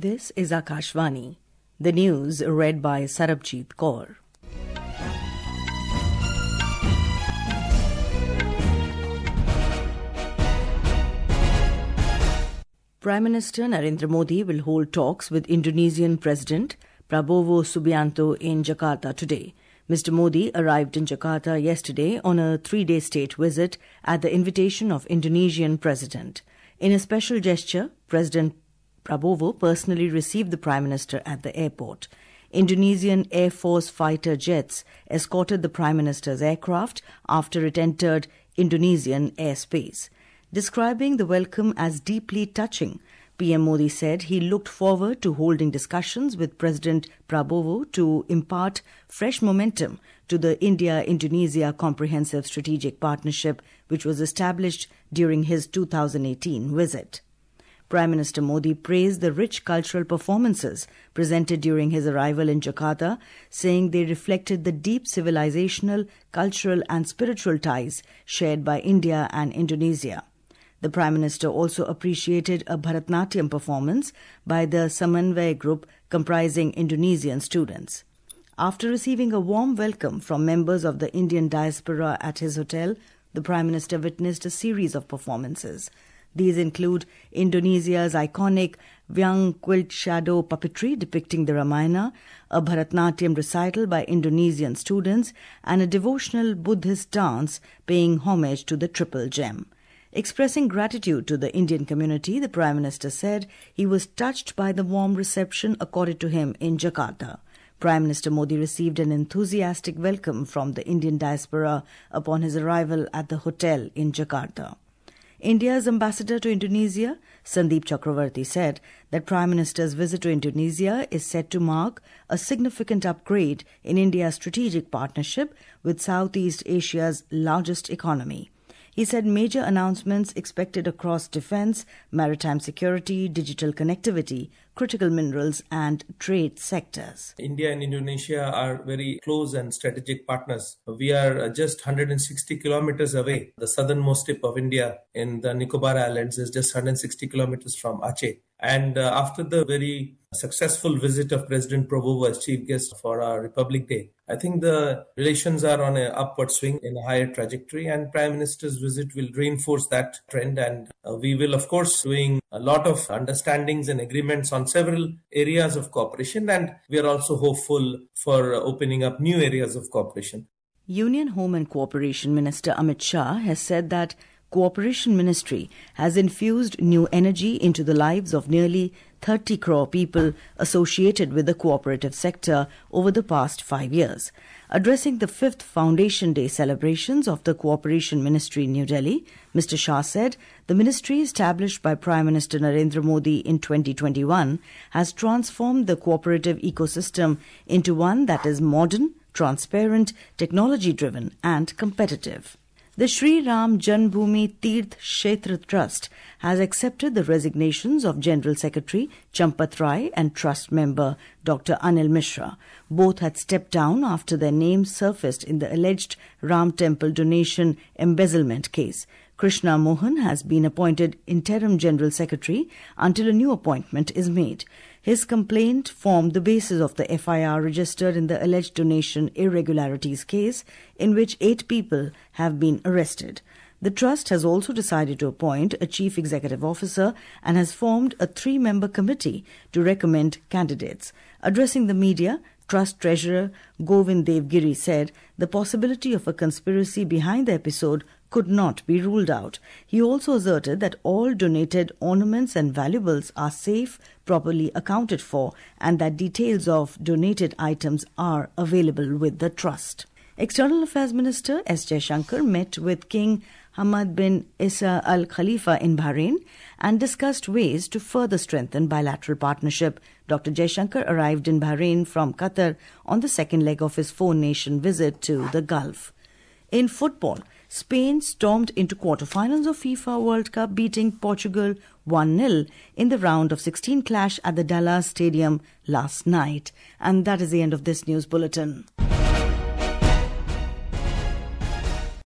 This is Akashvani. The news read by Sarabjit Kaur. Prime Minister Narendra Modi will hold talks with Indonesian President Prabowo Subianto in Jakarta today. Mr. Modi arrived in Jakarta yesterday on a 3-day state visit at the invitation of Indonesian President. In a special gesture, President Prabowo personally received the Prime Minister at the airport. Indonesian Air Force fighter jets escorted the Prime Minister's aircraft after it entered Indonesian airspace. Describing the welcome as deeply touching, PM Modi said he looked forward to holding discussions with President Prabowo to impart fresh momentum to the India-Indonesia Comprehensive Strategic Partnership, which was established during his 2018 visit. Prime Minister Modi praised the rich cultural performances presented during his arrival in Jakarta, saying they reflected the deep civilizational, cultural and spiritual ties shared by India and Indonesia. The Prime Minister also appreciated a Bharatnatyam performance by the Samanvay group comprising Indonesian students. After receiving a warm welcome from members of the Indian diaspora at his hotel, the Prime Minister witnessed a series of performances. These include Indonesia's iconic Wayang quilt shadow puppetry depicting the Ramayana, a Bharatnatyam recital by Indonesian students, and a devotional Buddhist dance paying homage to the Triple Gem. Expressing gratitude to the Indian community, the Prime Minister said he was touched by the warm reception accorded to him in Jakarta. Prime Minister Modi received an enthusiastic welcome from the Indian diaspora upon his arrival at the hotel in Jakarta. India's ambassador to Indonesia, Sandeep Chakravarti, said that Prime Minister's visit to Indonesia is set to mark a significant upgrade in India's strategic partnership with Southeast Asia's largest economy. He said major announcements expected across defense, maritime security, digital connectivity, critical minerals and trade sectors. India and Indonesia are very close and strategic partners. We are just 160 kilometers away. The southernmost tip of India in the Nicobar Islands is just 160 kilometers from Aceh. And after the very successful visit of President Prabowo as chief guest for our Republic Day, I think the relations are on an upward swing in a higher trajectory, and Prime Minister's visit will reinforce that trend. And we will, of course, doing a lot of understandings and agreements on several areas of cooperation, and we are also hopeful for opening up new areas of cooperation. Union Home and Cooperation Minister Amit Shah has said that Cooperation Ministry has infused new energy into the lives of nearly 30 crore people associated with the cooperative sector over the past 5 years. Addressing the 5th Foundation Day celebrations of the Cooperation Ministry in New Delhi, Mr. Shah said the ministry established by Prime Minister Narendra Modi in 2021 has transformed the cooperative ecosystem into one that is modern, transparent, technology-driven and competitive. The Sri Ram Janmabhoomi Tirth Kshetra Trust has accepted the resignations of General Secretary Champat Rai and Trust member Dr. Anil Mishra. Both had stepped down after their names surfaced in the alleged Ram Temple donation embezzlement case. Krishna Mohan has been appointed Interim General Secretary until a new appointment is made. His complaint formed the basis of the FIR registered in the alleged donation irregularities case, in which 8 people have been arrested. The Trust has also decided to appoint a Chief Executive Officer and has formed a 3-member committee to recommend candidates. Addressing the media, Trust Treasurer Govind Devgiri said the possibility of a conspiracy behind the episode could not be ruled out. He also asserted that all donated ornaments and valuables are safe, properly accounted for, and that details of donated items are available with the Trust. External Affairs Minister S. Jaishankar met with King Hamad bin Isa Al Khalifa in Bahrain and discussed ways to further strengthen bilateral partnership. Dr. Jaishankar arrived in Bahrain from Qatar on the second leg of his 4-nation visit to the Gulf. In football, Spain stormed into quarterfinals of FIFA World Cup, beating Portugal 1-0 in the round of 16 clash at the Dallas Stadium last night. And that is the end of this news bulletin.